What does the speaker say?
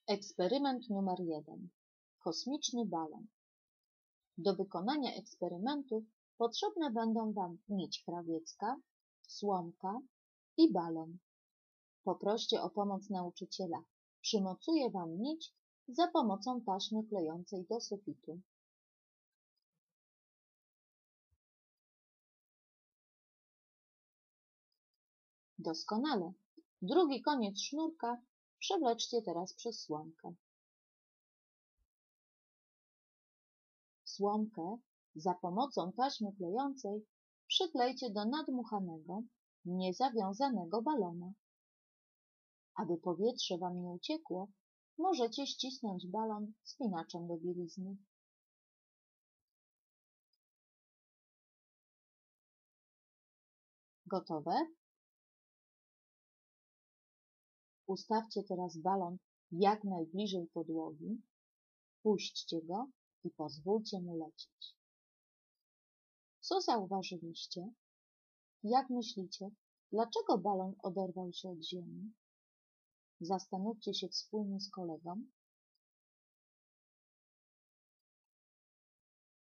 Eksperyment numer 1. Kosmiczny balon. Do wykonania eksperymentu potrzebne będą Wam nić krawiecka, słomka i balon. Poproście o pomoc nauczyciela. Przymocuje Wam nić za pomocą taśmy klejącej do sufitu. Doskonale. Drugi koniec sznurka przewleczcie teraz przez słomkę. Słomkę za pomocą taśmy klejącej przyklejcie do nadmuchanego, niezawiązanego balona. Aby powietrze Wam nie uciekło, możecie ścisnąć balon spinaczem do bielizny. Gotowe? Ustawcie teraz balon jak najbliżej podłogi, puśćcie go i pozwólcie mu lecieć. Co zauważyliście? Jak myślicie, dlaczego balon oderwał się od ziemi? Zastanówcie się wspólnie z kolegą